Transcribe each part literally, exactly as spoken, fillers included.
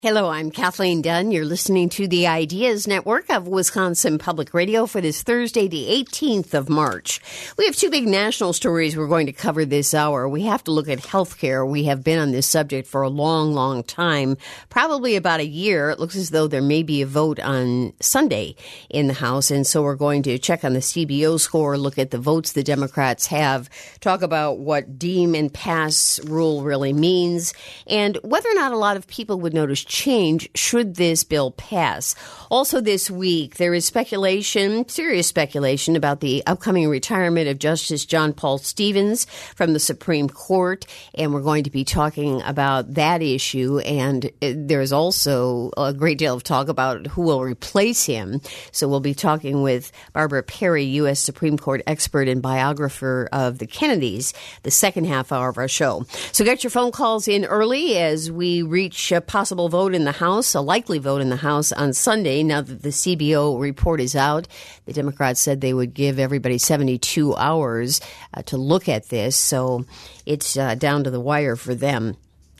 Hello, I'm Kathleen Dunn. You're listening to the Ideas Network of Wisconsin Public Radio for this Thursday, the eighteenth of March. We have two big national stories we're going to cover this hour. We have to look at healthcare. We have been on this subject for a long, long time, probably about a year. It looks as though there may be a vote on Sunday in the House, and so we're going to check on the C B O score, look at the votes the Democrats have, talk about what deem and pass rule really means, and whether or not a lot of people would notice change should this bill pass. Also this week, there is speculation, serious speculation, about the upcoming retirement of Justice John Paul Stevens from the Supreme Court, and we're going to be talking about that issue. And there's also a great deal of talk about who will replace him. So we'll be talking with Barbara Perry, U S Supreme Court expert and biographer of the Kennedys, the second half hour of our show. So get your phone calls in early as we reach a possible vote in the House, a likely vote in the House on Sunday. Now that the C B O report is out, the Democrats said they would give everybody seventy-two hours uh, to look at this, so it's uh, down to the wire for them.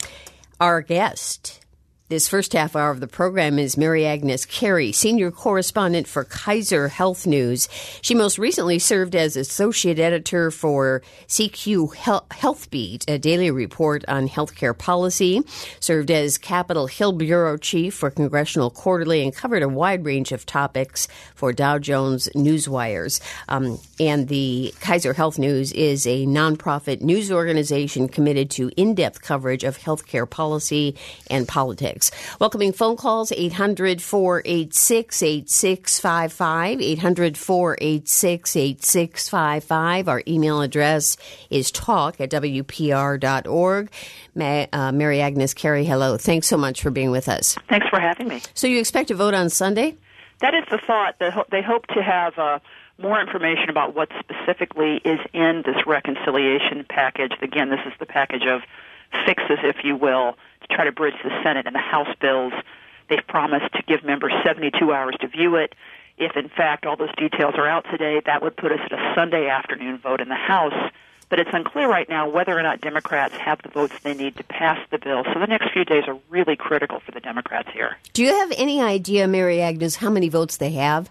Our guest this first half hour of the program is Mary Agnes Carey, senior correspondent for Kaiser Health News. She most recently served as associate editor for C Q Health Beat, a daily report on healthcare policy, served as Capitol Hill bureau chief for Congressional Quarterly, and covered a wide range of topics for Dow Jones Newswires. Um, and the Kaiser Health News is a nonprofit news organization committed to in-depth coverage of healthcare policy and politics. Welcoming phone calls, eight hundred, four eight six, eight six five five, eight hundred, four eight six, eight six five five. Our email address is talk at W P R dot org. May, uh, Mary Agnes Carey, hello. Thanks so much for being with us. Thanks for having me. So you expect to vote on Sunday? That is the thought. They hope to have uh, more information about what specifically is in this reconciliation package. Again, this is the package of fixes, if you will, to try to bridge the Senate and the House bills. They've promised to give members seventy-two hours to view it. If, in fact, all those details are out today, that would put us at a Sunday afternoon vote in the House. But it's unclear right now whether or not Democrats have the votes they need to pass the bill. So the next few days are really critical for the Democrats here. Do you have any idea, Mary Agnes, how many votes they have?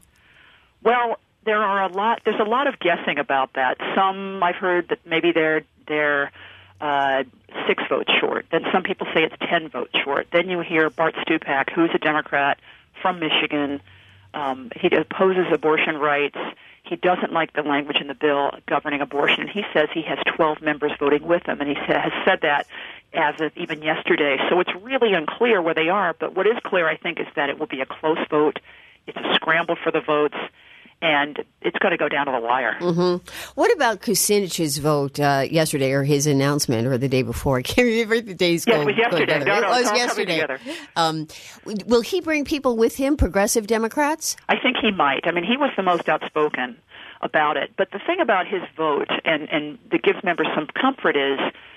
Well, there are a lot. There's a lot of guessing about that. Some I've heard that maybe they're they're uh, six votes short. Then some people say it's ten votes short. Then you hear Bart Stupak, who's a Democrat from Michigan. Um, he opposes abortion rights. He doesn't like the language in the bill governing abortion. He says he has twelve members voting with him, and he has said that as of even yesterday. So it's really unclear where they are. But what is clear, I think, is that it will be a close vote. It's a scramble for the votes, and it's going to go down to the wire. Mm-hmm. What about Kucinich's vote uh, yesterday, or his announcement, or the day before? I can't remember the days. Yes, go, it was yesterday. Go no, no, it was yesterday. Um, will he bring people with him, progressive Democrats? I think he might. I mean, he was the most outspoken about it. But the thing about his vote, and, and that gives members some comfort, is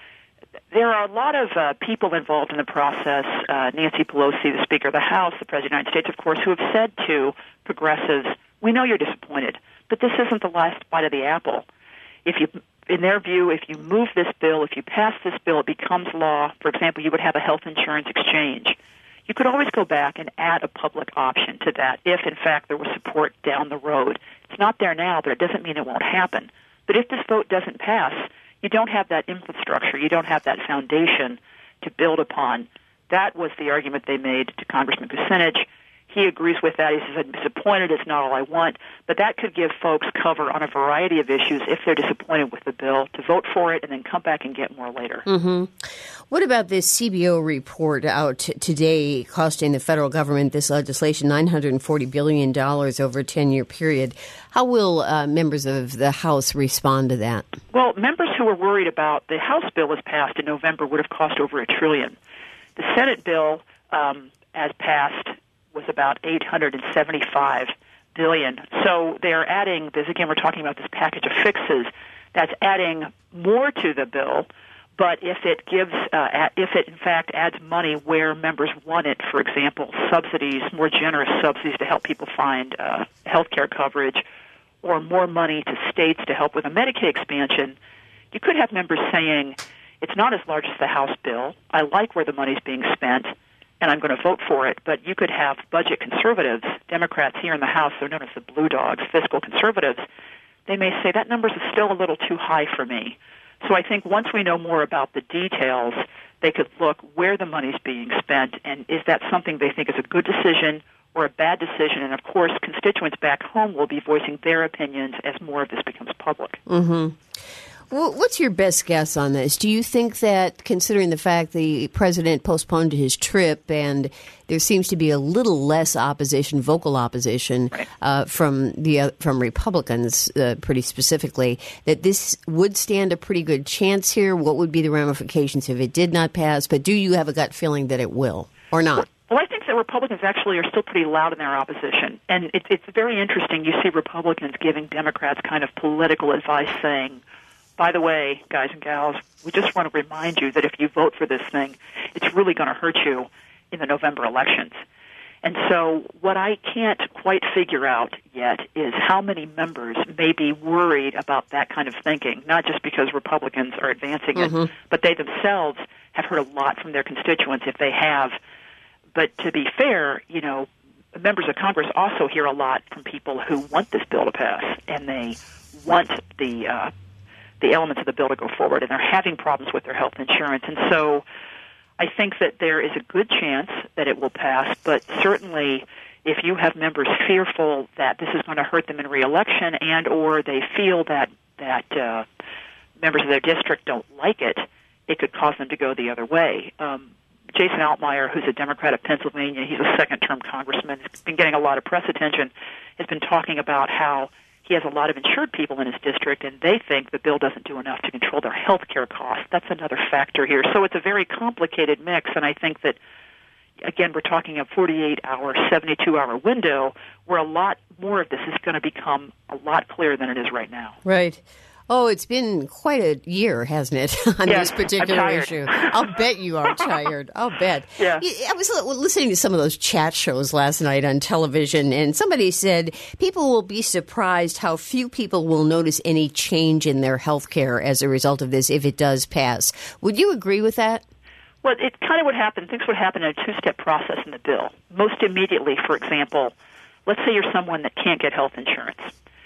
there are a lot of uh, people involved in the process, uh, Nancy Pelosi, the Speaker of the House, the President of the United States, of course, who have said to progressives, we know you're disappointed, but this isn't the last bite of the apple. If you, in their view, if you move this bill, if you pass this bill, it becomes law. For example, you would have a health insurance exchange. You could always go back and add a public option to that if, in fact, there was support down the road. It's not there now, but it doesn't mean it won't happen. But if this vote doesn't pass, you don't have that infrastructure. You don't have that foundation to build upon. That was the argument they made to Congressman Kucinich. He agrees with that. He says, I'm disappointed. It's not all I want. But that could give folks cover on a variety of issues if they're disappointed with the bill, to vote for it and then come back and get more later. Mm-hmm. What about this C B O report out today costing the federal government, this legislation, nine hundred forty billion dollars over a ten-year period? How will uh, members of the House respond to that? Well, members who are worried about the House bill was passed in November would have cost over a trillion. The Senate bill, um, as passed, was about eight hundred seventy-five billion dollars. So they're adding this, again, we're talking about this package of fixes, that's adding more to the bill, but if it gives, uh, if it in fact adds money where members want it, for example, subsidies, more generous subsidies to help people find uh, health care coverage, or more money to states to help with a Medicaid expansion, you could have members saying, it's not as large as the House bill, I like where the money's being spent, and I'm going to vote for it. But you could have budget conservatives, Democrats here in the House, they're known as the blue dogs, fiscal conservatives. They may say that number is still a little too high for me. So I think once we know more about the details, they could look where the money's being spent, and is that something they think is a good decision or a bad decision. And, of course, constituents back home will be voicing their opinions as more of this becomes public. Mm-hmm. Well, what's your best guess on this? Do you think that, considering the fact the president postponed his trip and there seems to be a little less opposition, vocal opposition, right. uh, from the uh, from Republicans uh, pretty specifically, that this would stand a pretty good chance here? What would be the ramifications if it did not pass? But do you have a gut feeling that it will or not? Well, I think that Republicans actually are still pretty loud in their opposition. And it, it's very interesting. You see Republicans giving Democrats kind of political advice saying, by the way, guys and gals, we just want to remind you that if you vote for this thing, it's really going to hurt you in the November elections. And so what I can't quite figure out yet is how many members may be worried about that kind of thinking, not just because Republicans are advancing it, mm-hmm. but they themselves have heard a lot from their constituents if they have. But to be fair, you know, members of Congress also hear a lot from people who want this bill to pass, and they want the uh, the elements of the bill to go forward, and they're having problems with their health insurance. And so I think that there is a good chance that it will pass, but certainly if you have members fearful that this is going to hurt them in re-election and or they feel that, that uh, members of their district don't like it, it could cause them to go the other way. Um, Jason Altmaier, who's a Democrat of Pennsylvania, he's a second-term congressman, has been getting a lot of press attention, has been talking about how he has a lot of insured people in his district, and they think the bill doesn't do enough to control their health care costs. That's another factor here. So it's a very complicated mix, and I think that, again, we're talking a forty-eight hour, seventy-two hour window where a lot more of this is going to become a lot clearer than it is right now. Right. Oh, it's been quite a year, hasn't it, on yes, this particular issue? I'll bet you are tired. I'll bet. Yeah. I was listening to some of those chat shows last night on television, and somebody said people will be surprised how few people will notice any change in their health care as a result of this if it does pass. Would you agree with that? Well, it kind of would happen. Things would happen in a two-step process in the bill. Most immediately, for example, let's say you're someone that can't get health insurance,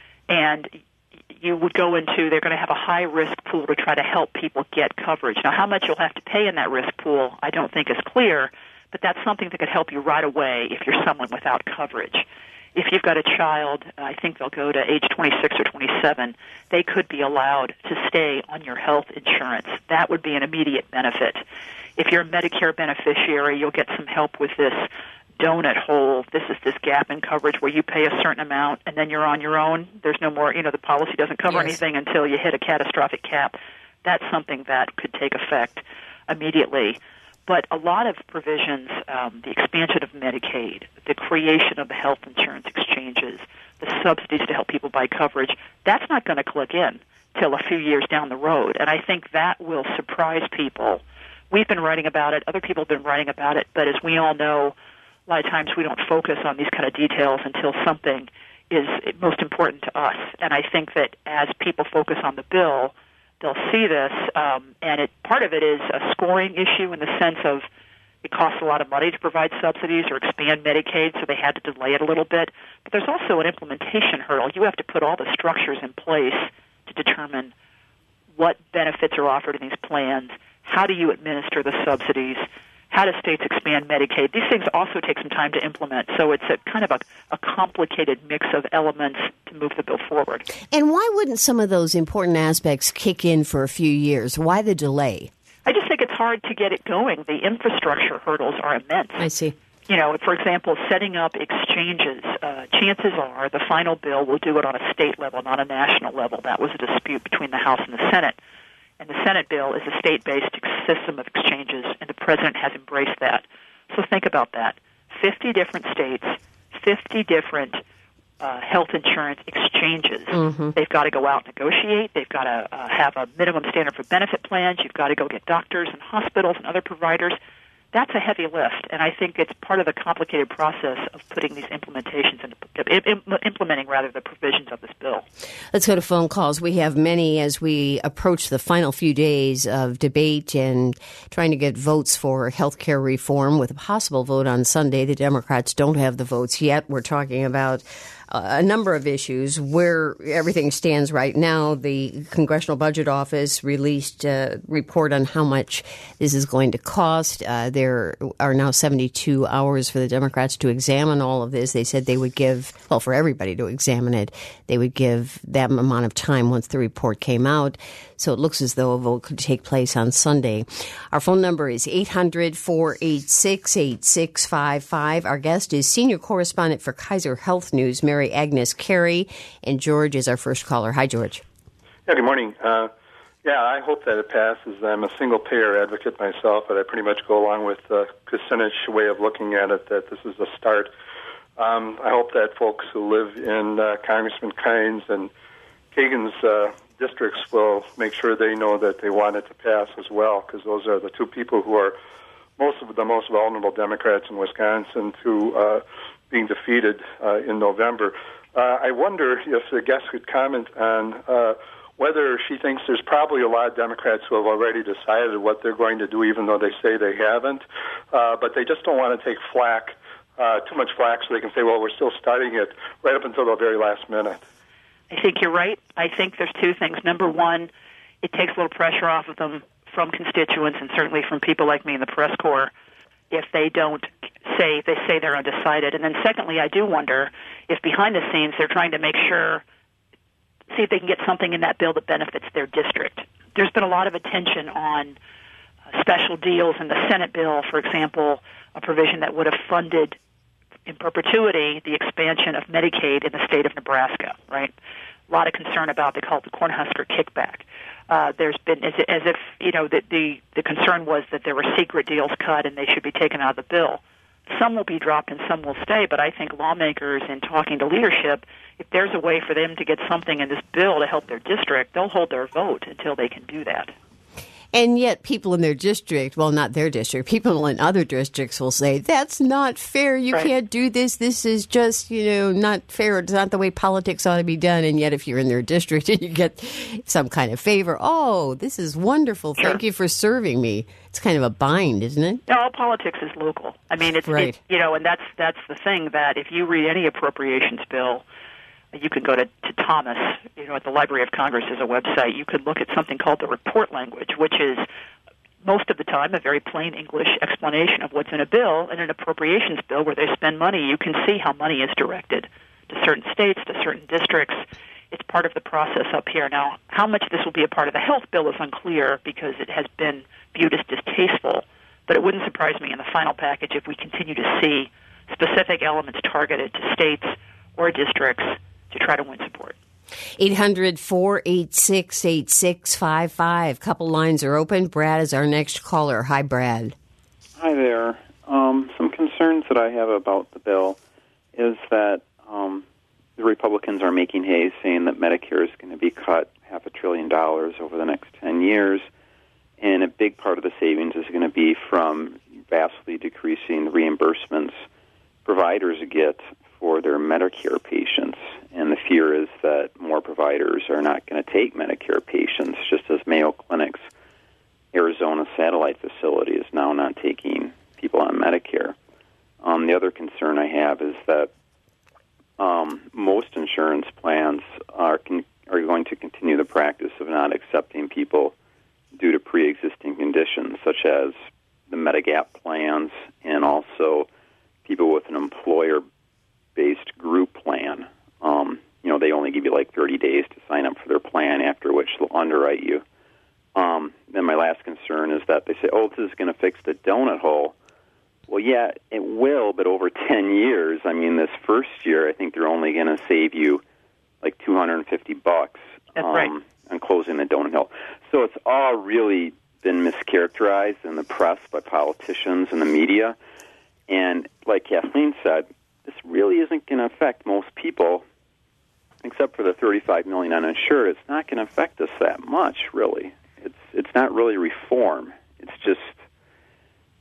and you would go into, they're going to have a high-risk pool to try to help people get coverage. Now, how much you'll have to pay in that risk pool, I don't think is clear, but that's something that could help you right away if you're someone without coverage. If you've got a child, I think they'll go to age twenty-six or twenty-seven, they could be allowed to stay on your health insurance. That would be an immediate benefit. If you're a Medicare beneficiary, you'll get some help with this donut hole. This is this gap in coverage where you pay a certain amount and then you're on your own. There's no more, you know, the policy doesn't cover yes. anything until you hit a catastrophic cap. That's something that could take effect immediately. But a lot of provisions, um, the expansion of Medicaid, the creation of the health insurance exchanges, the subsidies to help people buy coverage, that's not going to click in till a few years down the road. And I think that will surprise people. We've been writing about it. Other people have been writing about it. But as we all know, a lot of times we don't focus on these kind of details until something is most important to us. And I think that as people focus on the bill, they'll see this. Um, and it, part of it is a scoring issue in the sense of it costs a lot of money to provide subsidies or expand Medicaid, so they had to delay it a little bit. But there's also an implementation hurdle. You have to put all the structures in place to determine what benefits are offered in these plans, how do you administer the subsidies, how do states expand Medicaid? These things also take some time to implement, so it's a kind of a, a complicated mix of elements to move the bill forward. And why wouldn't some of those important aspects kick in for a few years? Why the delay? I just think it's hard to get it going. The infrastructure hurdles are immense. I see. You know, for example, setting up exchanges, uh, chances are the final bill will do it on a state level, not a national level. That was a dispute between the House and the Senate. And the Senate bill is a state-based system of exchanges, and the president has embraced that. So think about that. fifty different states, fifty different uh, health insurance exchanges. Mm-hmm. They've got to go out and negotiate. They've got to uh, have a minimum standard for benefit plans. You've got to go get doctors and hospitals and other providers. that's a heavy lift, and I think it's part of the complicated process of putting these implementations and implementing rather the provisions of this bill. Let's go to phone calls. We have many as we approach the final few days of debate and trying to get votes for health care reform with a possible vote on Sunday. The Democrats don't have the votes yet. We're talking about a number of issues where everything stands right now. The Congressional Budget Office released a report on how much this is going to cost. Uh, there are now seventy-two hours for the Democrats to examine all of this. They said they would give, well, for everybody to examine it, they would give that amount of time once the report came out. So it looks as though a vote could take place on Sunday. Our phone number is eight hundred, four eight six, eight six five five. Our guest is senior correspondent for Kaiser Health News, Mary Agnes Carey, and George is our first caller. Hi, George. Yeah, good morning. Uh, yeah, I hope that it passes. I'm a single-payer advocate myself, but I pretty much go along with the Kucinich way of looking at it, that this is a start. Um, I hope that folks who live in uh, Congressman Kynes and Kagan's uh, districts will make sure they know that they want it to pass as well, because those are the two people who are most of the most vulnerable Democrats in Wisconsin to uh, being defeated uh, in November. Uh, I wonder if the guest could comment on uh, whether she thinks there's probably a lot of Democrats who have already decided what they're going to do, even though they say they haven't, uh, but they just don't want to take flack, uh, too much flack, so they can say, well, we're still starting it right up until the very last minute. I think you're right. I think there's two things. Number one, it takes a little pressure off of them from constituents and certainly from people like me in the press corps if they don't say, they say they're undecided. And then secondly, I do wonder if behind the scenes they're trying to make sure, see if they can get something in that bill that benefits their district. There's been a lot of attention on uh, special deals in the Senate bill, for example, a provision that would have funded in perpetuity the expansion of Medicaid in the state of Nebraska, right? A lot of concern about, they call it the Cornhusker kickback. Uh, there's been, as, as if, you know, the, the, the concern was that there were secret deals cut and they should be taken out of the bill. Some will be dropped and some will stay, but I think lawmakers, in talking to leadership, if there's a way for them to get something in this bill to help their district, they'll hold their vote until they can do that. And yet people in their district, well, not their district, people in other districts will say, that's not fair. You right. can't do this. This is just, you know, not fair. It's not the way politics ought to be done. And yet if you're in their district and you get some kind of favor, oh, this is wonderful. Sure. Thank you for serving me. It's kind of a bind, isn't it? No, all politics is local. I mean, it's, right. it's you know, and that's that's the thing, that if you read any appropriations bill, you could go to, to Thomas, you know, at the Library of Congress as a website. You could look at something called the report language, which is most of the time a very plain English explanation of what's in a bill. In an appropriations bill where they spend money, you can see how money is directed to certain states, to certain districts. It's part of the process up here. Now, how much this will be a part of the health bill is unclear because it has been viewed as distasteful, but it wouldn't surprise me in the final package if we continue to see specific elements targeted to states or districts to try to win support. eight hundred, four eight six, eight six five five. Couple lines are open. Brad is our next caller. Hi, Brad. Hi there. Um, some concerns that I have about the bill is that um, the Republicans are making hay, saying that Medicare is going to be cut half a trillion dollars over the next ten years, and a big part of the savings is going to be from vastly decreasing the reimbursements providers get for their Medicare patients. And the fear is that more providers are not going to take Medicare patients, just as Mayo Clinic's Arizona satellite facility is now not taking people on Medicare. Um, the other concern I have is that um, most insurance plans are con- are going to continue the practice of not accepting people due to pre-existing conditions, such as the Medigap plans and also people with an employer-based group plan. Um, you know, they only give you like thirty days to sign up for their plan, after which they'll underwrite you. Um, then my last concern is that they say, oh, this is going to fix the donut hole. Well, yeah, it will, but over ten years. I mean, this first year, I think they're only going to save you like two hundred fifty bucks That's um, right. on closing the donut hole. So it's all really been mischaracterized in the press by politicians and the media. And like Kathleen said, this really isn't going to affect most people, except for the thirty-five million uninsured. It's not going to affect us that much, really. It's it's not really reform. It's just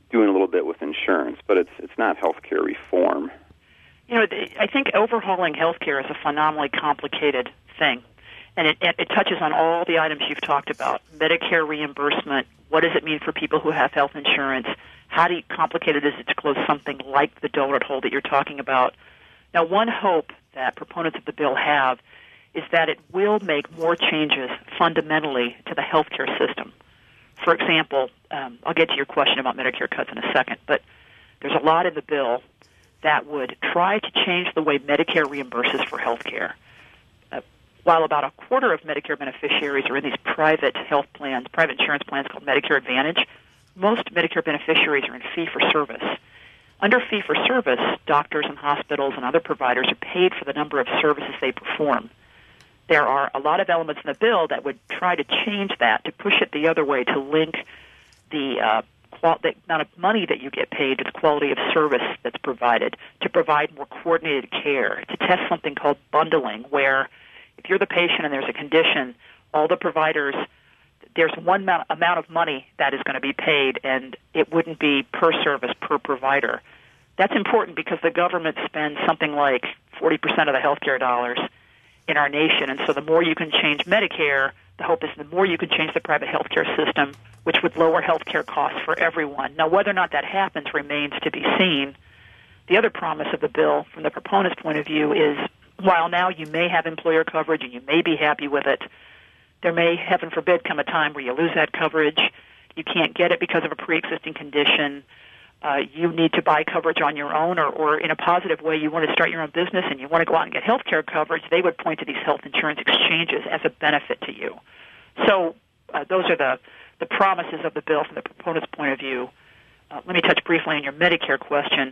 doing a little bit with insurance, but it's it's not healthcare reform. You know, I think overhauling healthcare is a phenomenally complicated thing, and it, it touches on all the items you've talked about. Medicare reimbursement, what does it mean for people who have health insurance? How do you, complicated is it to close something like the donut hole that you're talking about? Now, one hope that proponents of the bill have is that it will make more changes fundamentally to the healthcare system. For example, um, I'll get to your question about Medicare cuts in a second, but there's a lot in the bill that would try to change the way Medicare reimburses for healthcare. Uh, while about a quarter of Medicare beneficiaries are in these private health plans, private insurance plans called Medicare Advantage, most Medicare beneficiaries are in fee-for-service. Under fee-for-service, doctors and hospitals and other providers are paid for the number of services they perform. There are a lot of elements in the bill that would try to change that, to push it the other way, to link the, uh, qual- the amount of money that you get paid to the quality of service that's provided, to provide more coordinated care, to test something called bundling, where if you're the patient and there's a condition, all the providers, there's one amount, amount of money that is going to be paid, and it wouldn't be per service, per provider. That's important because the government spends something like forty percent of the healthcare dollars in our nation, and so the more you can change Medicare, the hope is the more you can change the private healthcare system, which would lower healthcare costs for everyone. Now, whether or not that happens remains to be seen. The other promise of the bill, from the proponent's point of view, is while now you may have employer coverage and you may be happy with it, there may, heaven forbid, come a time where you lose that coverage. You can't get it because of a pre-existing condition. Uh, you need to buy coverage on your own, or, or in a positive way, you want to start your own business and you want to go out and get health care coverage. They would point to these health insurance exchanges as a benefit to you. So uh, those are the, the promises of the bill from the proponent's point of view. Uh, let me touch briefly on your Medicare question.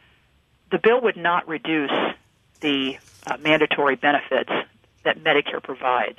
The bill would not reduce the uh, mandatory benefits that Medicare provides.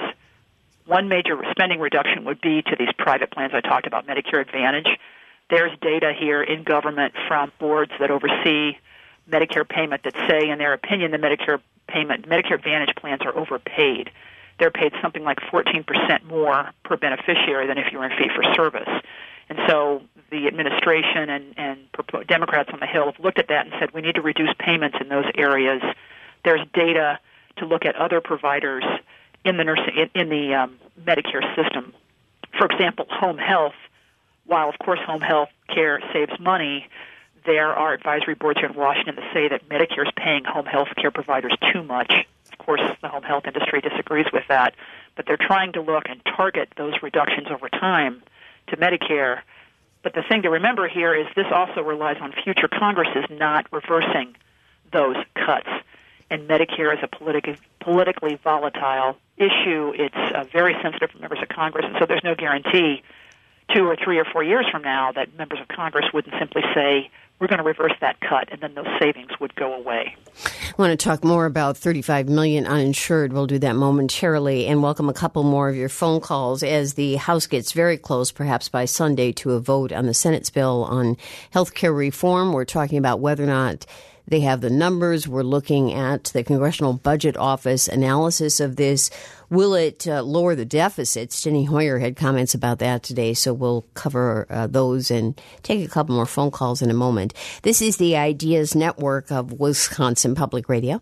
One major spending reduction would be to these private plans I talked about, Medicare Advantage. There's data here in government from boards that oversee Medicare payment that say, in their opinion, the Medicare payment, Medicare Advantage plans are overpaid. They're paid something like fourteen percent more per beneficiary than if you were in fee-for-service. And so the administration and, and Democrats on the Hill have looked at that and said we need to reduce payments in those areas. There's data to look at other providers in the nursing in, in the um, Medicare system. For example, home health. While, of course, home health care saves money, there are advisory boards here in Washington that say that Medicare is paying home health care providers too much. Of course, the home health industry disagrees with that, but they're trying to look and target those reductions over time to Medicare. But the thing to remember here is this also relies on future Congresses not reversing those cuts. And Medicare is a politi- politically volatile issue. It's uh, very sensitive for members of Congress, and so there's no guarantee two or three or four years from now that members of Congress wouldn't simply say, we're going to reverse that cut, and then those savings would go away. I want to talk more about thirty-five million uninsured. We'll do that momentarily, and welcome a couple more of your phone calls as the House gets very close, perhaps by Sunday, to a vote on the Senate's bill on health care reform. We're talking about whether or not they have the numbers. We're looking at the Congressional Budget Office analysis of this. Will it uh, lower the deficits? Steny Hoyer had comments about that today, so we'll cover uh, those and take a couple more phone calls in a moment. This is the Ideas Network of Wisconsin Public Radio.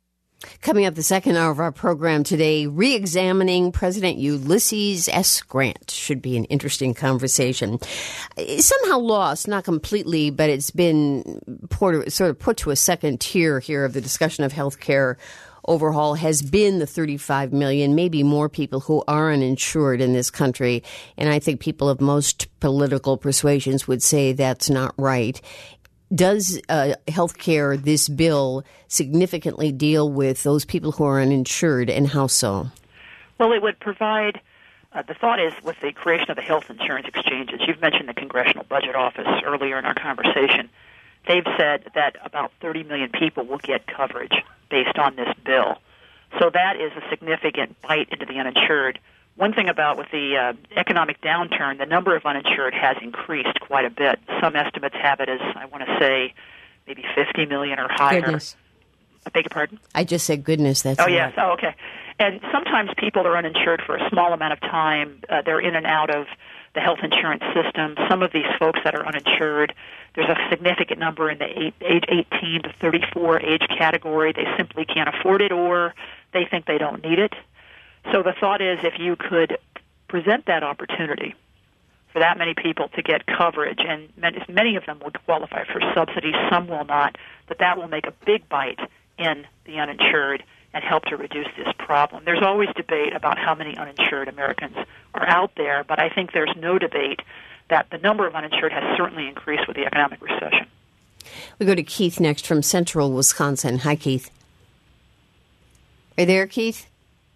Coming up the second hour of our program today, re-examining President Ulysses S. Grant. Should be an interesting conversation. It's somehow lost, not completely, but it's been poured, sort of put to a second tier here of the discussion of health care overhaul has been the thirty-five million, maybe more people who are uninsured in this country. And I think people of most political persuasions would say that's not right. Does uh, health care, this bill, significantly deal with those people who are uninsured, and how so? Well, it would provide, uh, the thought is with the creation of the health insurance exchanges, you've mentioned the Congressional Budget Office earlier in our conversation. They've said that about thirty million people will get coverage based on this bill. So that is a significant bite into the uninsured. One thing about with the uh, economic downturn, the number of uninsured has increased quite a bit. Some estimates have it as, I want to say, maybe fifty million or higher. Goodness. I beg your pardon? I just said goodness. That's Oh, a yes. lot. Oh, okay. And sometimes people are uninsured for a small amount of time. Uh, they're in and out of the health insurance system. Some of these folks that are uninsured, there's a significant number in the age eighteen to thirty-four age category. They simply can't afford it, or they think they don't need it. So the thought is, if you could present that opportunity for that many people to get coverage, and many of them will qualify for subsidies, some will not, that that will make a big bite in the uninsured and help to reduce this problem. There's always debate about how many uninsured Americans are out there, but I think there's no debate that the number of uninsured has certainly increased with the economic recession. We go to Keith next from Central Wisconsin. Hi, Keith. Are you there, Keith?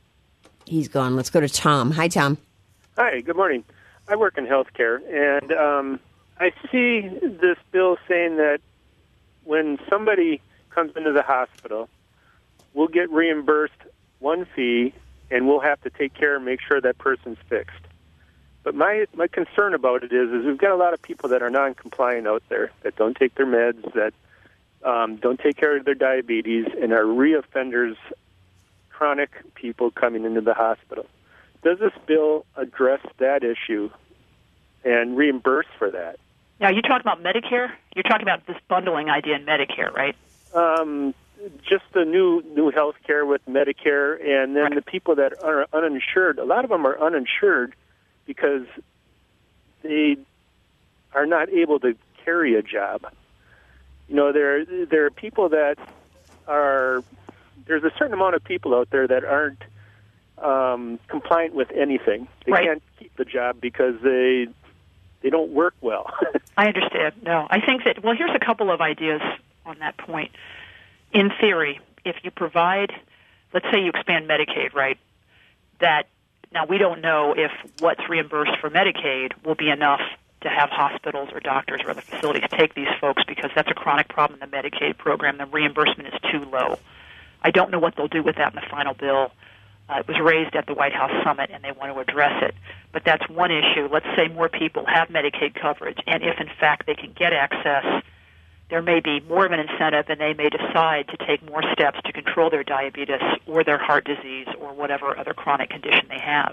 He's gone. Let's go to Tom. Hi, Tom. Hi, good morning. I work in healthcare, and um, I see this bill saying that when somebody comes into the hospital, we'll get reimbursed one fee, and we'll have to take care and make sure that person's fixed. But my my concern about it is, is we've got a lot of people that are non-compliant out there, that don't take their meds, that um, don't take care of their diabetes, and are reoffenders, chronic people coming into the hospital. Does this bill address that issue and reimburse for that? Now, you talking about Medicare? You're talking about this bundling idea in Medicare, right? Um, just the new new health care with Medicare, and then right. the people that are uninsured. A lot of them are uninsured because they are not able to carry a job. You know, there there are people that are. There's a certain amount of people out there that aren't um, compliant with anything. They right. can't keep the job because they they don't work well. I understand. No, I think that. Well, here's a couple of ideas on that point. In theory, if you provide, let's say you expand Medicaid, right, that now we don't know if what's reimbursed for Medicaid will be enough to have hospitals or doctors or other facilities take these folks, because that's a chronic problem in the Medicaid program. The reimbursement is too low. I don't know what they'll do with that in the final bill. Uh, it was raised at the White House summit, and they want to address it. But that's one issue. Let's say more people have Medicaid coverage, and if, in fact, they can get access, there may be more of an incentive, and they may decide to take more steps to control their diabetes or their heart disease or whatever other chronic condition they have.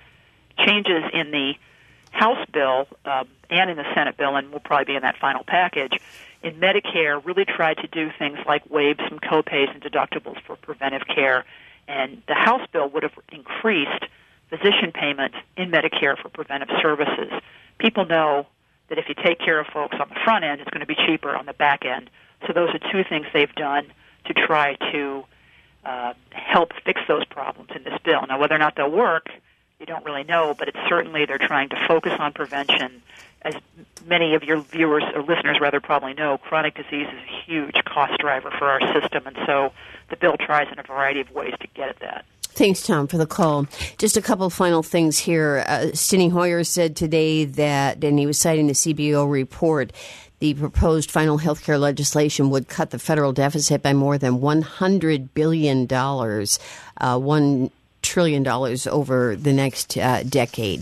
Changes in the House bill um, and in the Senate bill, and we'll probably be in that final package, in Medicare really tried to do things like waive some copays and deductibles for preventive care. And the House bill would have increased physician payment in Medicare for preventive services. People know that if you take care of folks on the front end, it's going to be cheaper on the back end. So those are two things they've done to try to uh, help fix those problems in this bill. Now, whether or not they'll work, you don't really know, but it's certainly they're trying to focus on prevention. As many of your viewers or listeners rather probably know, chronic disease is a huge cost driver for our system, and so the bill tries in a variety of ways to get at that. Thanks, Tom, for the call. Just a couple of final things here. Uh, Steny Hoyer said today that, and he was citing the C B O report, the proposed final health care legislation would cut the federal deficit by more than one hundred billion dollars, uh, one trillion dollars over the next uh, decade.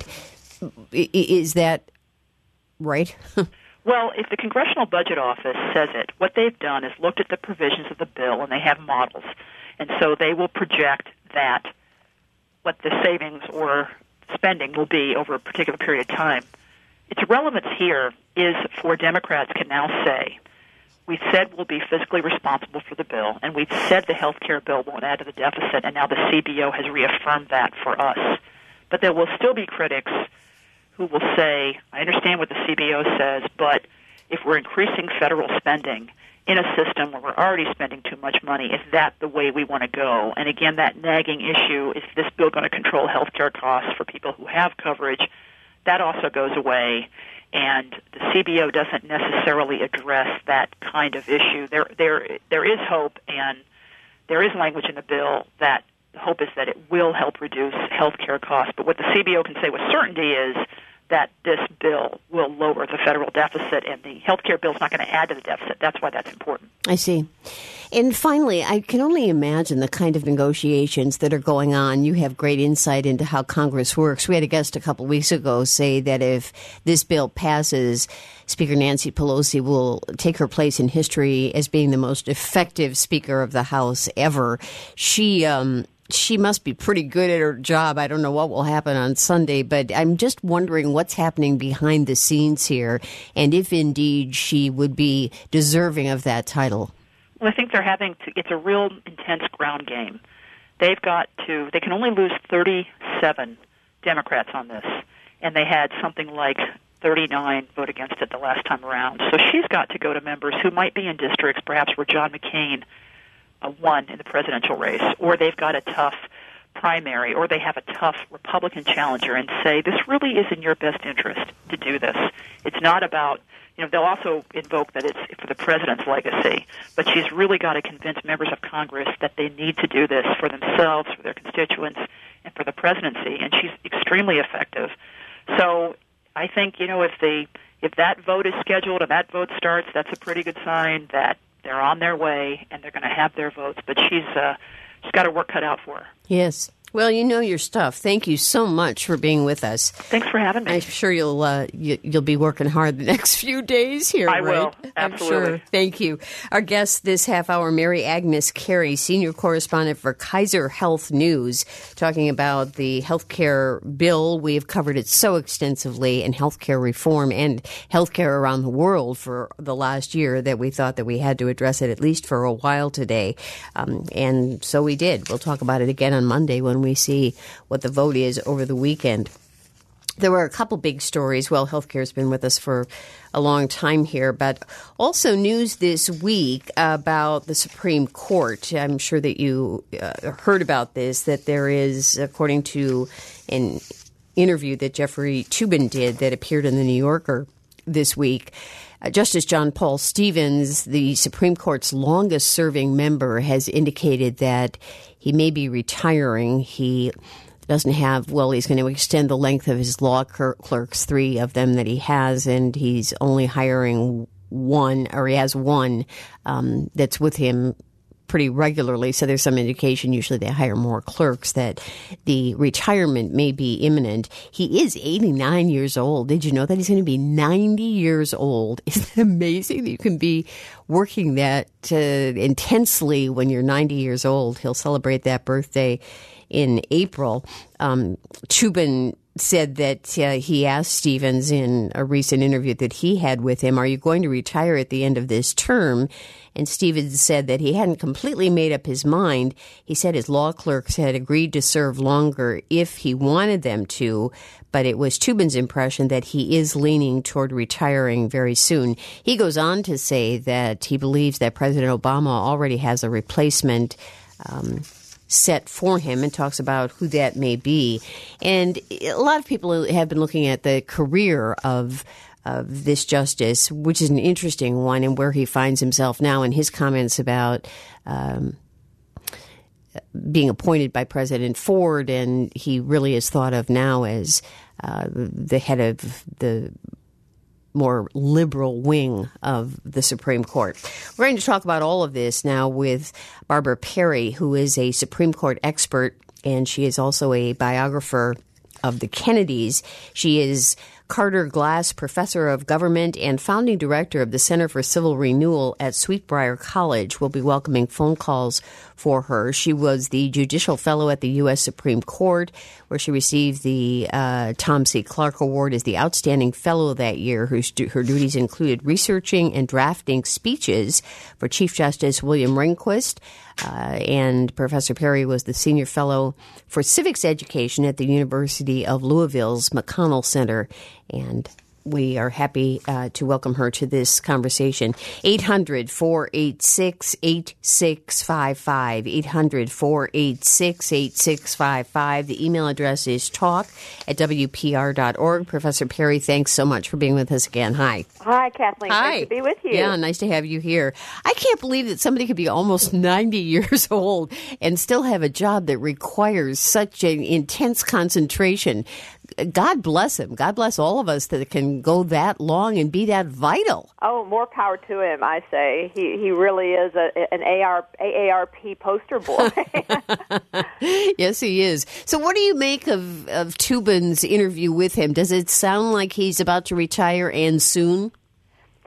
I- is that right? Well, if the Congressional Budget Office says it, what they've done is looked at the provisions of the bill, and they have models. And so they will project that what the savings or spending will be over a particular period of time. Its relevance here is for Democrats can now say, we've said we'll be fiscally responsible for the bill, and we've said the health care bill won't add to the deficit, and now the C B O has reaffirmed that for us. But there will still be critics who will say, I understand what the C B O says, but if we're increasing federal spending in a system where we're already spending too much money, is that the way we want to go? And again, that nagging issue, is this bill going to control health care costs for people who have coverage? That also goes away, and the C B O doesn't necessarily address that kind of issue. There, there, there is hope, and there is language in the bill that the hope is that it will help reduce health care costs. But what the C B O can say with certainty is that this bill will lower the federal deficit, and the health care bill is not going to add to the deficit. That's why that's important. I see. And finally, I can only imagine the kind of negotiations that are going on. You have great insight into how Congress works. We had a guest a couple weeks ago say that if this bill passes, Speaker Nancy Pelosi will take her place in history as being the most effective Speaker of the House ever. She um, she must be pretty good at her job. I don't know what will happen on Sunday, but I'm just wondering what's happening behind the scenes here, and if indeed she would be deserving of that title. Well, I think they're having to, it's a real intense ground game. They've got to, they can only lose thirty-seven Democrats on this, and they had something like thirty-nine vote against it the last time around. So she's got to go to members who might be in districts, perhaps where John McCain uh, won in the presidential race, or they've got a tough primary, or they have a tough Republican challenger, and say, this really is in your best interest to do this. It's not about, you know, they'll also invoke that it's for the president's legacy, but she's really got to convince members of Congress that they need to do this for themselves, for their constituents, and for the presidency, and she's extremely effective. So I think, you know, if the if that vote is scheduled and that vote starts, that's a pretty good sign that they're on their way and they're going to have their votes. But she's uh, she's got her work cut out for her. Yes. Well, you know your stuff. Thank you so much for being with us. Thanks for having me. I'm sure you'll uh, you, you'll be working hard the next few days here. I right? will. Absolutely. I'm sure. Thank you. Our guest this half hour, Mary Agnes Carey, senior correspondent for Kaiser Health News, talking about the healthcare bill. We have covered it so extensively in healthcare reform and healthcare around the world for the last year that we thought that we had to address it at least for a while today, um, and so we did. We'll talk about it again on Monday when we see what the vote is over the weekend. There were a couple big stories. Well, healthcare has been with us for a long time here, but also news this week about the Supreme Court. I'm sure that you uh, heard about this, that there is, according to an interview that Jeffrey Toobin did that appeared in the New Yorker this week, Uh, Justice John Paul Stevens, the Supreme Court's longest-serving member, has indicated that he may be retiring. He doesn't have, well, he's going to extend the length of his law clerks, three of them that he has, and he's only hiring one, or he has one um, that's with him pretty regularly. So there's some indication, usually they hire more clerks, that the retirement may be imminent. He is eighty-nine years old. Did you know that he's going to be ninety years old? Isn't it amazing that you can be working that uh, intensely when you're ninety years old? He'll celebrate that birthday in April. Um, Toobin said that uh, he asked Stevens in a recent interview that he had with him, are you going to retire at the end of this term? And Stevens said that he hadn't completely made up his mind. He said his law clerks had agreed to serve longer if he wanted them to, but it was Toobin's impression that he is leaning toward retiring very soon. He goes on to say that he believes that President Obama already has a replacement um set for him, and talks about who that may be. And a lot of people have been looking at the career of of this justice, which is an interesting one, and where he finds himself now in his comments about um, being appointed by President Ford, and he really is thought of now as uh, the head of the more liberal wing of the Supreme Court. We're going to talk about all of this now with Barbara Perry, who is a Supreme Court expert, and she is also a biographer of the Kennedys. She is Carter Glass Professor of Government and founding director of the Center for Civil Renewal at Sweetbriar College. We'll be welcoming phone calls for her. She was the Judicial Fellow at the U S Supreme Court, where she received the uh, Tom C. Clark Award as the Outstanding Fellow that year. Her, her duties included researching and drafting speeches for Chief Justice William Rehnquist, uh, and Professor Perry was the Senior Fellow for Civics Education at the University of Louisville's McConnell Center, and we are happy uh, to welcome her to this conversation. eight hundred, four eight six, eight six five five, eight hundred, four eight six, eight six five five. The email address is talk at w p r dot org. Professor Perry, thanks so much for being with us again. Hi. Hi, Kathleen. Hi. Nice to be with you. Yeah, nice to have you here. I can't believe that somebody could be almost ninety years old and still have a job that requires such an intense concentration. God bless him. God bless all of us that can go that long and be that vital. Oh, more power to him, I say. He he really is a, an A R, A A R P poster boy. Yes, he is. So what do you make of, of Toobin's interview with him? Does it sound like he's about to retire and soon?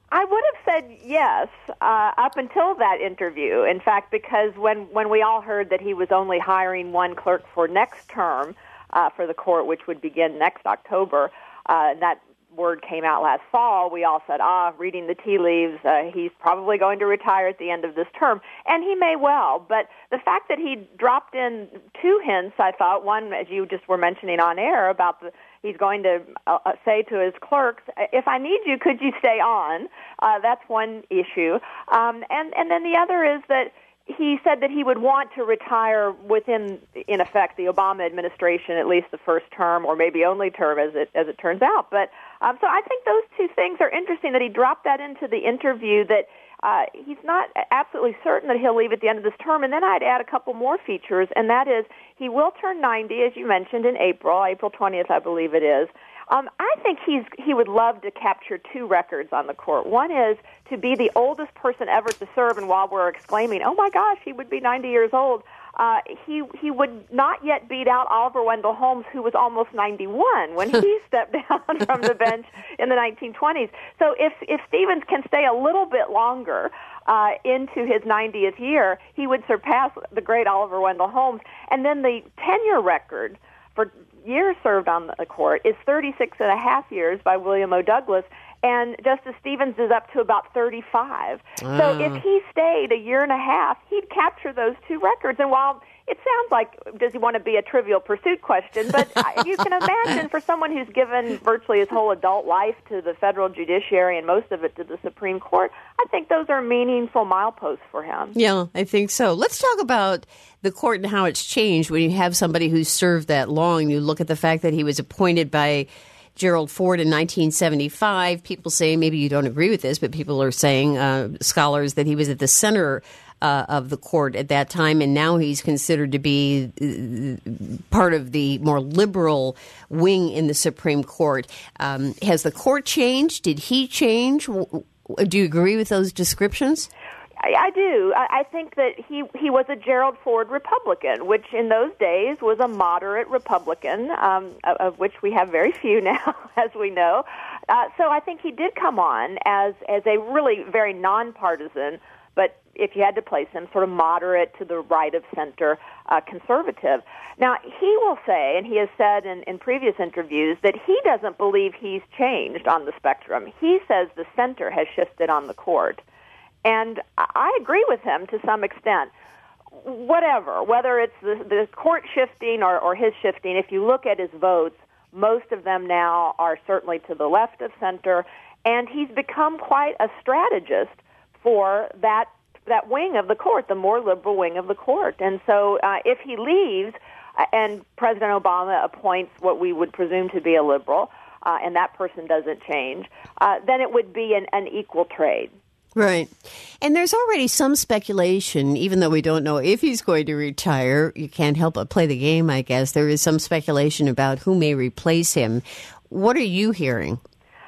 I would have said yes uh, up until that interview. In fact, because when, when we all heard that he was only hiring one clerk for next term uh, for the court, which would begin next October, uh, that word came out last fall, we all said, ah, reading the tea leaves, uh, he's probably going to retire at the end of this term. And he may well. But the fact that he dropped in two hints, I thought, one, as you just were mentioning on air, about the he's going to uh, say to his clerks, if I need you, could you stay on? Uh, that's one issue. Um, and, and then the other is that he said that he would want to retire within, in effect, the Obama administration, at least the first term, or maybe only term, as it as it turns out. But um, so I think those two things are interesting. That he dropped that into the interview. That uh, he's not absolutely certain that he'll leave at the end of this term. And then I'd add a couple more features, and that is he will turn ninety, as you mentioned, in April, April twentieth, I believe it is. Um, I think he's he would love to capture two records on the court. One is to be the oldest person ever to serve, and while we're exclaiming, "Oh my gosh, he would be ninety years old," uh, he he would not yet beat out Oliver Wendell Holmes, who was almost ninety-one when he stepped down from the bench in the nineteen twenties. So if if Stevens can stay a little bit longer uh, into his ninetieth year, he would surpass the great Oliver Wendell Holmes. And then the tenure record for years served on the court is thirty-six and a half years by William O. Douglas, and Justice Stevens is up to about thirty-five. Uh. So if he stayed a year and a half, he'd capture those two records. And while it sounds like, does he want to be a Trivial Pursuit question, but you can imagine for someone who's given virtually his whole adult life to the federal judiciary and most of it to the Supreme Court, I think those are meaningful mileposts for him. Yeah, I think so. Let's talk about the court and how it's changed when you have somebody who's served that long. You look at the fact that he was appointed by Gerald Ford in nineteen seventy-five. People say, maybe you don't agree with this, but people are saying, uh, scholars, that he was at the center uh, of the court at that time, and now he's considered to be uh, part of the more liberal wing in the Supreme Court. Um, has the court changed? Did he change? Do you agree with those descriptions? I, I do. I, I think that he, he was a Gerald Ford Republican, which in those days was a moderate Republican, um, of, of which we have very few now, as we know. Uh, so I think he did come on as, as a really very nonpartisan, but if you had to place him, sort of moderate to the right of center uh, conservative. Now, he will say, and he has said in, in previous interviews, that he doesn't believe he's changed on the spectrum. He says the center has shifted on the court. And I agree with him to some extent. Whatever, whether it's the, the court shifting or, or his shifting, if you look at his votes, most of them now are certainly to the left of center, and he's become quite a strategist for that that wing of the court, the more liberal wing of the court. And so uh, if he leaves uh, and President Obama appoints what we would presume to be a liberal, uh, and that person doesn't change, uh, then it would be an, an equal trade. Right. And there's already some speculation, even though we don't know if he's going to retire. You can't help but play the game, I guess. There is some speculation about who may replace him. What are you hearing?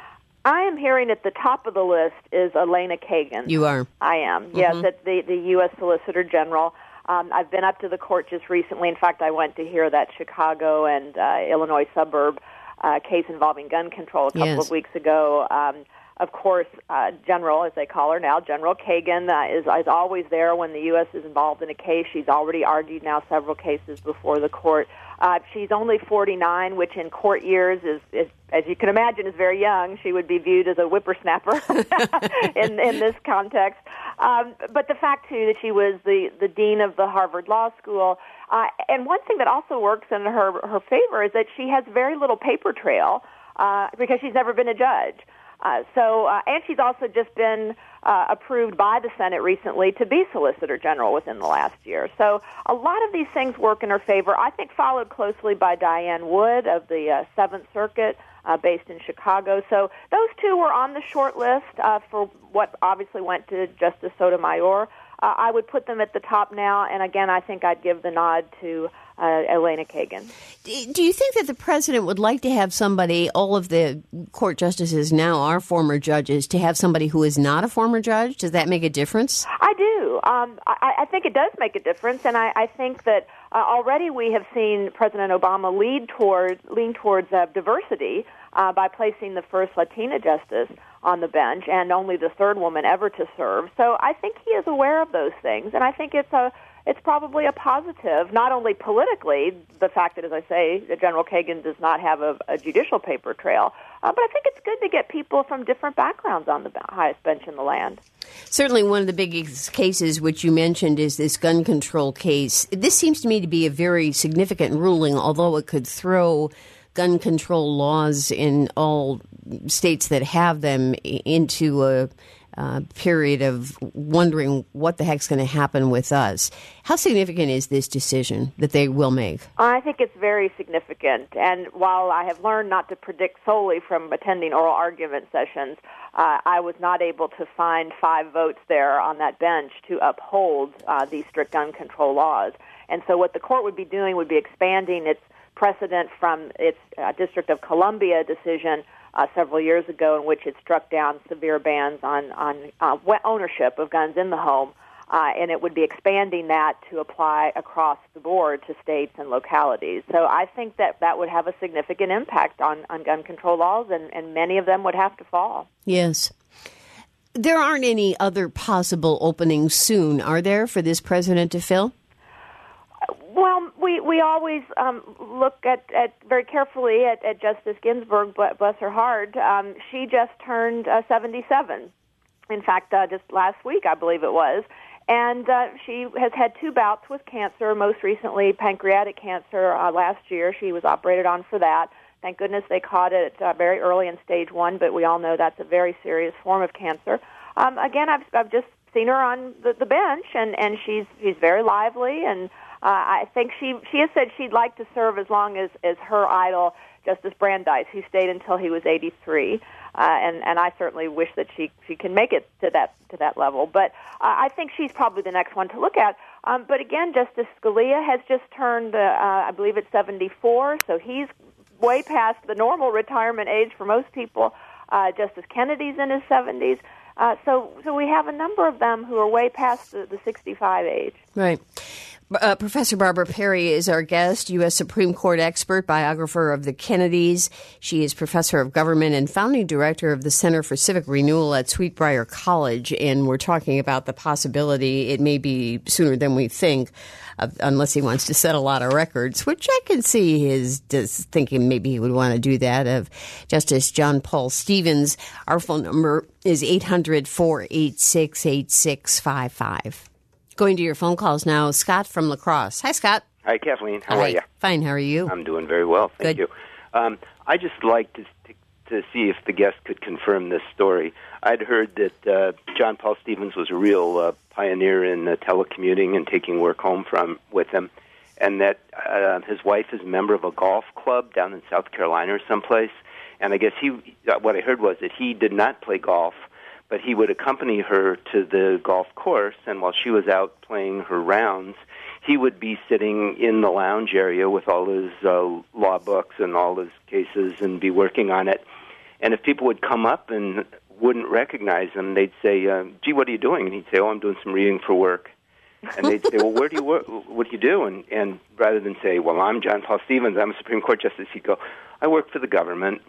I am hearing at the top of the list is Elena Kagan. You are? I am, mm-hmm. Yes, at the, the U S Solicitor General. Um, I've been up to the court just recently. In fact, I went to hear that Chicago and uh, Illinois suburb uh, case involving gun control a couple yes. of weeks ago. Um, of course, uh, General, as they call her now, General Kagan, uh, is, is always there when the U S is involved in a case. She's already argued now several cases before the court. Uh, she's only forty-nine, which in court years is, is, as you can imagine, is very young. She would be viewed as a whippersnapper in, in this context. Um, but the fact, too, that she was the, the dean of the Harvard Law School. Uh, and one thing that also works in her, her favor is that she has very little paper trail uh, because she's never been a judge. Uh, so, uh, and she's also just been uh, approved by the Senate recently to be Solicitor General within the last year. So a lot of these things work in her favor, I think followed closely by Diane Wood of the uh, Seventh Circuit, uh, based in Chicago. So those two were on the short list uh, for what obviously went to Justice Sotomayor. Uh, I would put them at the top now, and again, I think I'd give the nod to uh, Elena Kagan. Do you think that the president would like to have somebody, all of the court justices now are former judges, to have somebody who is not a former judge? Does that make a difference? I do. Um, I, I think it does make a difference, and I, I think that uh, already we have seen President Obama lead toward, lean towards uh, diversity uh, by placing the first Latina justice on the bench, and only the third woman ever to serve. So I think he is aware of those things, and I think it's a it's probably a positive, not only politically, the fact that, as I say, General Kagan does not have a, a judicial paper trail, uh, but I think it's good to get people from different backgrounds on the highest bench in the land. Certainly one of the biggest cases which you mentioned is this gun control case. This seems to me to be a very significant ruling, although it could throw gun control laws in all states that have them into a uh, period of wondering what the heck's going to happen with us. How significant is this decision that they will make? I think it's very significant. And while I have learned not to predict solely from attending oral argument sessions, uh, I was not able to find five votes there on that bench to uphold uh, these strict gun control laws. And so what the court would be doing would be expanding its precedent from its uh, District of Columbia decision uh, several years ago, in which it struck down severe bans on on uh, ownership of guns in the home, uh, and it would be expanding that to apply across the board to states and localities. So I think that that would have a significant impact on, on gun control laws, and, and many of them would have to fall. Yes. There aren't any other possible openings soon, are there, for this president to fill? Well, we we always um, look at, at very carefully at, at Justice Ginsburg, bless her heart. Um, she just turned uh, seventy-seven. In fact, uh, just last week, I believe it was. And uh, she has had two bouts with cancer, most recently pancreatic cancer uh, last year. She was operated on for that. Thank goodness they caught it uh, very early in stage one, but we all know that's a very serious form of cancer. Um, again, I've, I've just seen her on the, the bench, and, and she's she's very lively, and Uh, I think she she has said she'd like to serve as long as, as her idol, Justice Brandeis, who stayed until he was eighty-three, uh, and and I certainly wish that she, she can make it to that to that level. But uh, I think she's probably the next one to look at. Um, but again, Justice Scalia has just turned, uh, uh, I believe it's seventy-four, so he's way past the normal retirement age for most people. Uh, Justice Kennedy's in his seventies. Uh, so so we have a number of them who are way past the, the sixty-five age. Right. Uh, Professor Barbara Perry is our guest, U S Supreme Court expert, biographer of the Kennedys. She is professor of government and founding director of the Center for Civic Renewal at Sweetbriar College. And we're talking about the possibility, it may be sooner than we think, of, unless he wants to set a lot of records, which I can see his just thinking maybe he would want to do that, of Justice John Paul Stevens. Our phone number is eight hundred, four eight six, eight six five five. Going to your phone calls now, Scott from La Crosse. Hi, Scott. Hi, Kathleen. How Hi. are you? Fine. How are you? I'm doing very well. Thank Good. you. Um, I just like to, to to see if the guest could confirm this story. I'd heard that uh, John Paul Stevens was a real uh, pioneer in uh, telecommuting and taking work home from with him, and that uh, his wife is a member of a golf club down in South Carolina or someplace. And I guess he, what I heard was that he did not play golf, but he would accompany her to the golf course, and while she was out playing her rounds, he would be sitting in the lounge area with all his uh, law books and all his cases and be working on it. And if people would come up and wouldn't recognize him, they'd say, uh, gee, what are you doing? And he'd say, oh, I'm doing some reading for work. And they'd say, well, where do you work? What do you do? And, and rather than say, well, I'm John Paul Stevens, I'm a Supreme Court justice, he'd go, I work for the government.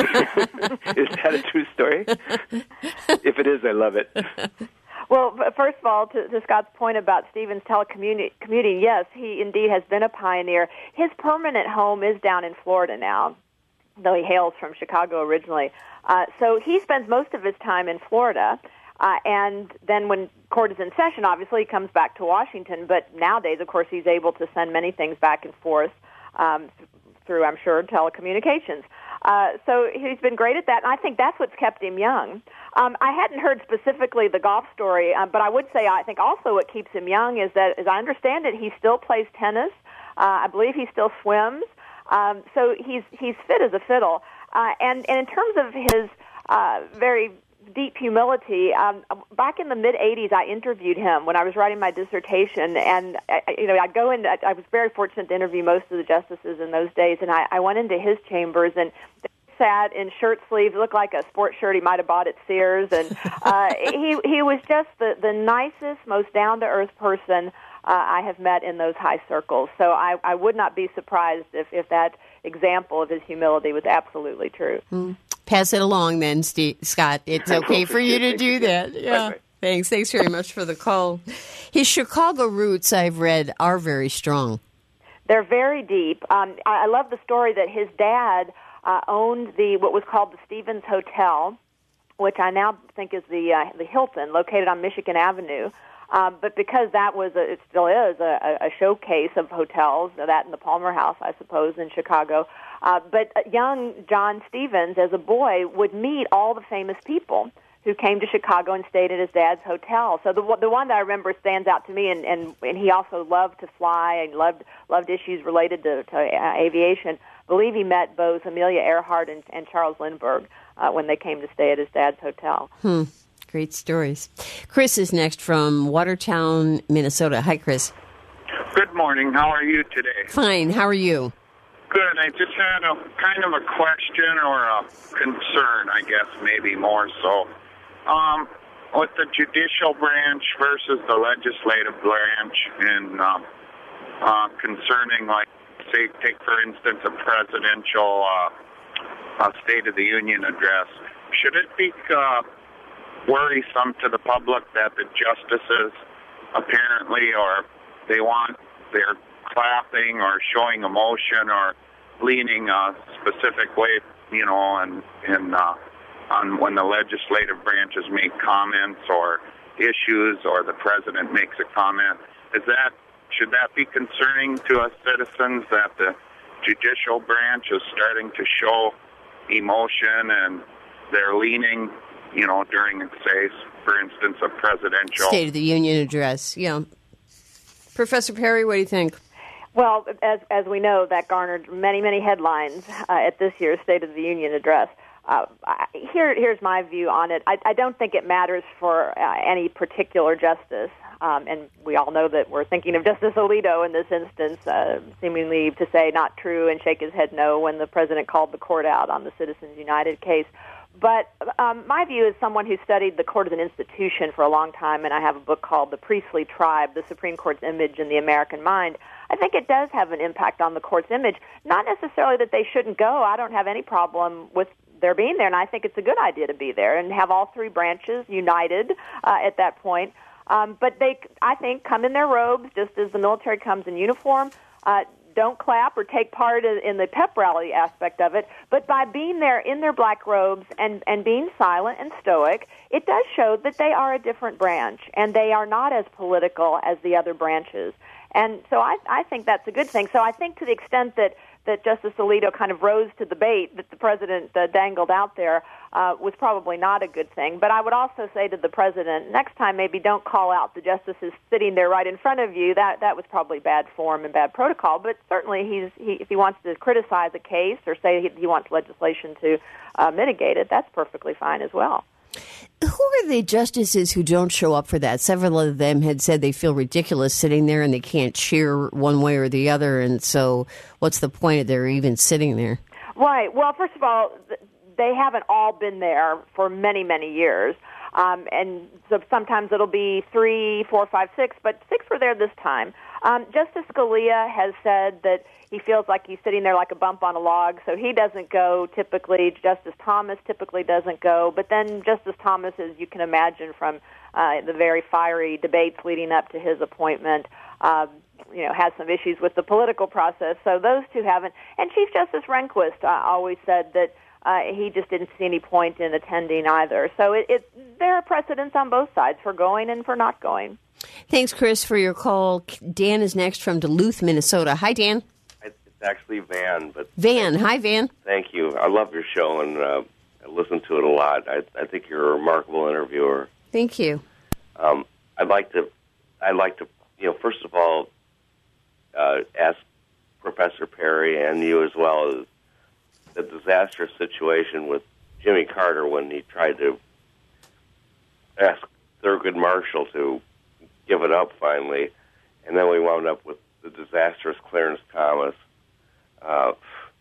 Is that a true story? If it is, I love it. Well, first of all, to, to Scott's point about Stevens telecommuting, yes, he indeed has been a pioneer. His permanent home is down in Florida now, though he hails from Chicago originally. Uh, so he spends most of his time in Florida. Uh, and then when court is in session, obviously, he comes back to Washington. But nowadays, of course, he's able to send many things back and forth um, through, I'm sure, telecommunications. Uh, so he's been great at that, and I think that's what's kept him young. Um, I hadn't heard specifically the golf story, uh, but I would say I think also what keeps him young is that, as I understand it, he still plays tennis. Uh, I believe he still swims. Um, so he's he's fit as a fiddle. Uh, and, and in terms of his uh, very deep humility, um, back in the mid eighties, I interviewed him when I was writing my dissertation, and I, you know, I'd go in. I was very fortunate to interview most of the justices in those days, and I, I went into his chambers and sat in shirt sleeves, looked like a sports shirt he might have bought at Sears, and uh, he he was just the the nicest, most down to earth person uh, I have met in those high circles. So I, I would not be surprised if if that example of his humility was absolutely true. Mm. Pass it along then, Steve, Scott. It's okay for you to do that. Yeah. Bye-bye. Thanks. Thanks very much for the call. His Chicago roots, I've read, are very strong. They're very deep. Um, I, I love the story that his dad uh, owned the what was called the Stevens Hotel, which I now think is the uh, the Hilton, located on Michigan Avenue. Um, but because that was, a, it still is, a, a showcase of hotels, that and the Palmer House, I suppose, in Chicago. Uh, but young John Stevens, as a boy, would meet all the famous people who came to Chicago and stayed at his dad's hotel. So the the one that I remember stands out to me, and, and, and he also loved to fly and loved loved issues related to, to uh, aviation. I believe he met both Amelia Earhart and, and Charles Lindbergh uh, when they came to stay at his dad's hotel. Hmm. Great stories. Chris is next from Watertown, Minnesota. Hi, Chris. Good morning. How are you today? Fine. How are you? Good. I just had a kind of a question or a concern, I guess, maybe more so. Um, with the judicial branch versus the legislative branch, and um, uh, concerning, like, say, take for instance, a presidential uh, uh, State of the Union address, should it be uh, worrisome to the public that the justices apparently, or they want, they're clapping or showing emotion or leaning a specific way, you know, and, and uh, on when the legislative branches make comments or issues, or the president makes a comment? Is that, should that be concerning to us citizens, that the judicial branch is starting to show emotion and they're leaning, you know, during, say, for instance, a presidential State of the Union address? Yeah. Professor Perry, what do you think? Well, as as we know, that garnered many, many headlines uh, at this year's State of the Union address. Uh, I, here, here's my view on it. I, I don't think it matters for uh, any particular justice, um, and we all know that we're thinking of Justice Alito in this instance, uh, seemingly to say not true and shake his head no when the president called the court out on the Citizens United case. But um, my view is someone who studied the court as an institution for a long time, and I have a book called The Priestly Tribe, the Supreme Court's Image in the American Mind. I think it does have an impact on the court's image. Not necessarily that they shouldn't go. I don't have any problem with their being there, and I think it's a good idea to be there and have all three branches united uh, at that point. Um, but they, I think, come in their robes, just as the military comes in uniform. Uh, don't clap or take part in the pep rally aspect of it, but by being there in their black robes and, and being silent and stoic, it does show that they are a different branch, and they are not as political as the other branches. And so I, I think that's a good thing. So I think to the extent that, that Justice Alito kind of rose to the bait that the president uh, dangled out there uh, was probably not a good thing. But I would also say to the president, next time maybe don't call out the justices sitting there right in front of you. That that was probably bad form and bad protocol. But certainly he's he, if he wants to criticize a case or say he, he wants legislation to uh, mitigate it, that's perfectly fine as well. Who are the justices who don't show up for that? Several of them had said they feel ridiculous sitting there and they can't cheer one way or the other. And so what's the point of their even sitting there? Right. Well, first of all, they haven't all been there for many, many years. Um, and so sometimes it'll be three, four, five, six, but six were there this time. Um, Justice Scalia has said that he feels like he's sitting there like a bump on a log, so he doesn't go typically. Justice Thomas typically doesn't go. But then Justice Thomas, as you can imagine from uh, the very fiery debates leading up to his appointment, uh, you know, has some issues with the political process. So those two haven't. And Chief Justice Rehnquist uh, always said that uh, he just didn't see any point in attending either. So it, it, there are precedents on both sides for going and for not going. Thanks, Chris, for your call. Dan is next from Duluth, Minnesota. Hi, Dan. It's actually Van. But Van. Hi, Van. Thank you. I love your show, and uh, I listen to it a lot. I, I think you're a remarkable interviewer. Thank you. Um, I'd like to, I'd like to, you know, first of all, uh, ask Professor Perry and you as well as the disastrous situation with Jimmy Carter when he tried to ask Thurgood Marshall to give it up finally, and then we wound up with the disastrous Clarence Thomas. Uh,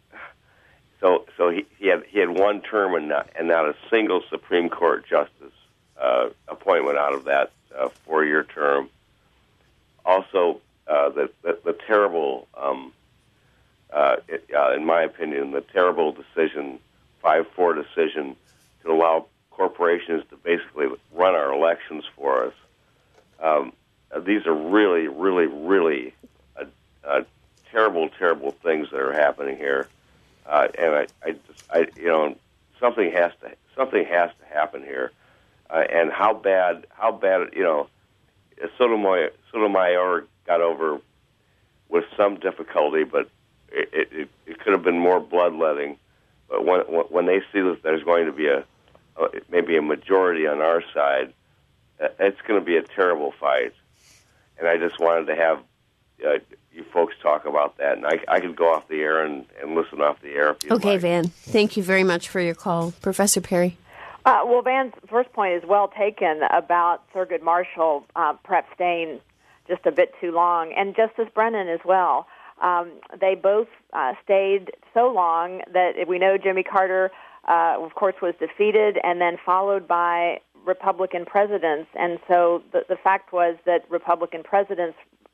so, so he, he had he had one term and not, and not a single Supreme Court justice uh, appointment out of that uh, four-year term. Also, uh, the, the the terrible, um, uh, it, uh, in my opinion, the terrible decision five four decision to allow corporations to basically run our elections for us. Um, these are really, really, really uh, uh, terrible, terrible things that are happening here, uh, and I, I, just, I, you know, something has to something has to happen here. Uh, and how bad, how bad, you know, Sotomayor, Sotomayor got over with some difficulty, but it, it, it could have been more bloodletting. But when when they see that there's going to be a, a maybe a majority on our side, it's going to be a terrible fight. And I just wanted to have uh, you folks talk about that. And I, I could go off the air and, and listen off the air if you Okay, like. Van. Thank you very much for your call. Professor Perry? Uh, well, Van's first point is well taken about Thurgood Marshall uh, perhaps staying just a bit too long, and Justice Brennan as well. Um, they both uh, stayed so long that we know Jimmy Carter, uh, of course, was defeated and then followed by Republican presidents. And so the, the fact was that Republican presidents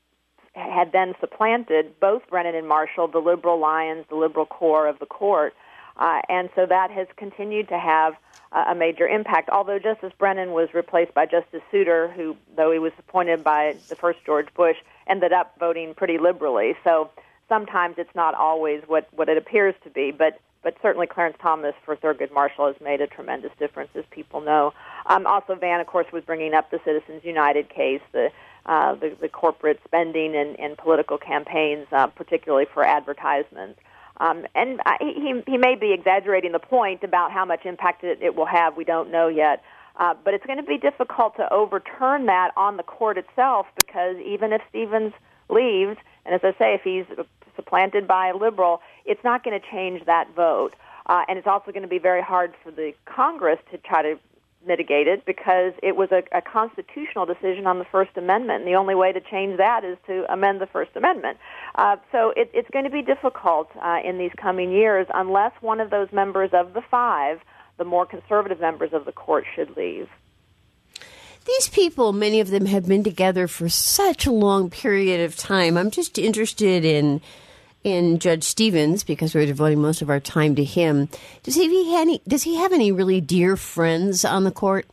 had then supplanted both Brennan and Marshall, the liberal lions, the liberal core of the court. Uh, and so that has continued to have uh, a major impact, although Justice Brennan was replaced by Justice Souter, who, though he was appointed by the first George Bush, ended up voting pretty liberally. So sometimes it's not always what, what it appears to be, but, but certainly Clarence Thomas for Thurgood Marshall has made a tremendous difference, as people know. Um, also, Van, of course, was bringing up the Citizens United case, the uh, the, the corporate spending and, and political campaigns, uh, particularly for advertisements. Um, and I, he, he may be exaggerating the point about how much impact it, it will have. We don't know yet. Uh, but it's going to be difficult to overturn that on the court itself, because even if Stevens leaves, and as I say, if he's supplanted by a liberal, it's not going to change that vote. Uh, and it's also going to be very hard for the Congress to try to mitigate it, because it was a, a constitutional decision on the First Amendment, and the only way to change that is to amend the First Amendment. Uh, so it, it's going to be difficult uh, in these coming years unless one of those members of the five, the more conservative members of the court, should leave. These people, many of them have been together for such a long period of time. I'm just interested in in Judge Stevens, because we're devoting most of our time to him. Does he have any, does he have any really dear friends on the court?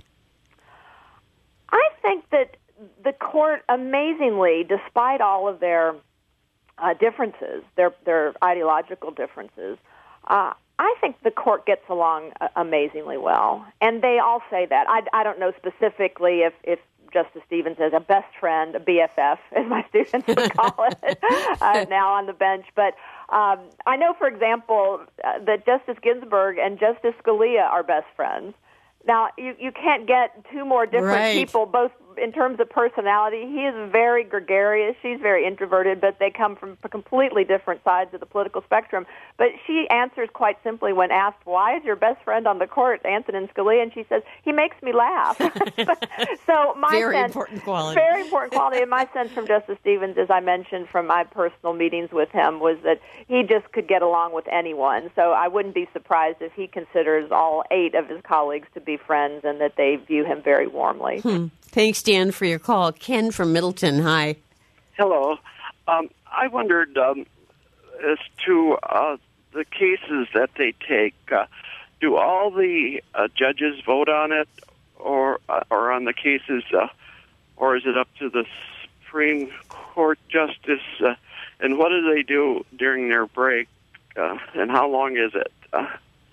I think that the court, amazingly, despite all of their uh, differences, their their ideological differences, uh, I think the court gets along uh, amazingly well. And they all say that. I, I don't know specifically if, if Justice Stevens is a best friend, a B F F, as my students would call it, uh, now on the bench. But um, I know, for example, uh, that Justice Ginsburg and Justice Scalia are best friends. Now, you, you can't get two more different right. people, both in terms of personality. He is very gregarious. She's very introverted, but they come from completely different sides of the political spectrum. But she answers quite simply when asked, why is your best friend on the court, Antonin Scalia? And she says, he makes me laugh. So my very sense, important quality. Very important quality. And my sense from Justice Stevens, as I mentioned from my personal meetings with him, was that he just could get along with anyone. So I wouldn't be surprised if he considers all eight of his colleagues to be friends and that they view him very warmly. Hmm. Thanks, Dan, for your call. Ken from Middleton, hi. Hello. Um, I wondered um, as to uh, the cases that they take. Uh, do all the uh, judges vote on it, or uh, or on the cases, uh, or is it up to the Supreme Court justice? Uh, and what do they do during their break? Uh, and how long is it? Uh,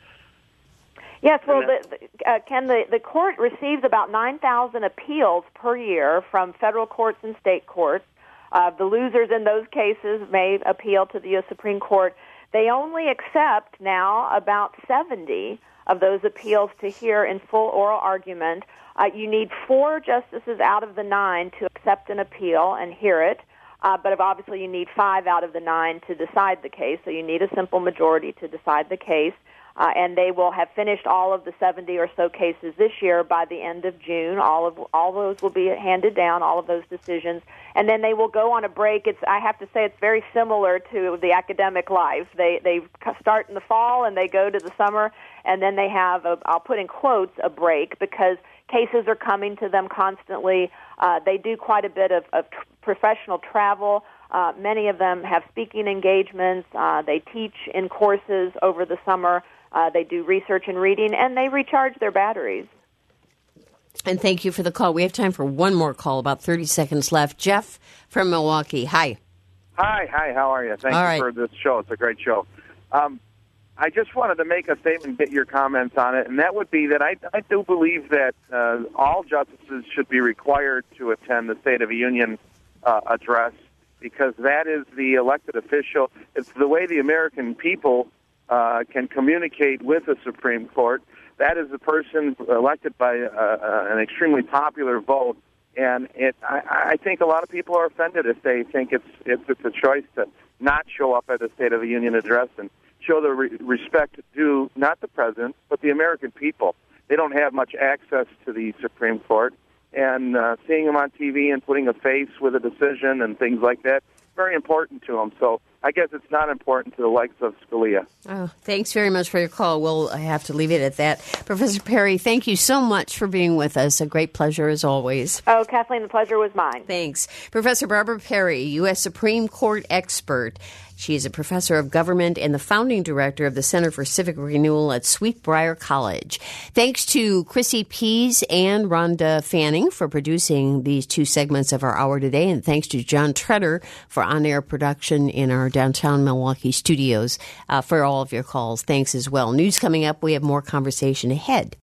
Yes, well, the, the, uh, Ken, the, the court receives about nine thousand appeals per year from federal courts and state courts. Uh, the losers in those cases may appeal to the U S Supreme Court. They only accept now about seventy of those appeals to hear in full oral argument. Uh, you need four justices out of the nine to accept an appeal and hear it. Uh, but obviously you need five out of the nine to decide the case, so you need a simple majority to decide the case. Uh, and they will have finished all of the seventy or so cases this year by the end of June. All of all those will be handed down, all of those decisions, and then they will go on a break. It's I have to say it's very similar to the academic life. They they start in the fall and they go to the summer, and then they have a, I'll put in quotes a break, because cases are coming to them constantly. Uh, they do quite a bit of, of tr- professional travel. Uh, many of them have speaking engagements. Uh, they teach in courses over the summer. Uh, they do research and reading, and they recharge their batteries. And thank you for the call. We have time for one more call, about thirty seconds left. Jeff from Milwaukee. Hi. Hi, hi, how are you? Thank All you right. for this show. It's a great show. Um, I just wanted to make a statement, get your comments on it, and that would be that I, I do believe that uh, all justices should be required to attend the State of the Union uh, address, because that is the elected official. It's the way the American people uh, can communicate with the Supreme Court. That is the person elected by uh, uh, an extremely popular vote. And it, I, I think a lot of people are offended if they think it's, it's it's a choice to not show up at the State of the Union address and show the re- respect due not the president but the American people. They don't have much access to the Supreme Court, and uh, seeing them on T V and putting a face with a decision and things like that, very important to them. So I guess it's not important to the likes of Scalia. Oh, thanks very much for your call. We'll have to leave it at that. Professor Perry, thank you so much for being with us. A great pleasure as always. Oh, Kathleen, the pleasure was mine. Thanks. Professor Barbara Perry, U S Supreme Court expert. She is a professor of government and the founding director of the Center for Civic Renewal at Sweetbriar College. Thanks to Chrissy Pease and Rhonda Fanning for producing these two segments of our hour today, and thanks to John Treader for on-air production in our downtown Milwaukee studios uh, for all of your calls. Thanks as well. News coming up. We have more conversation ahead.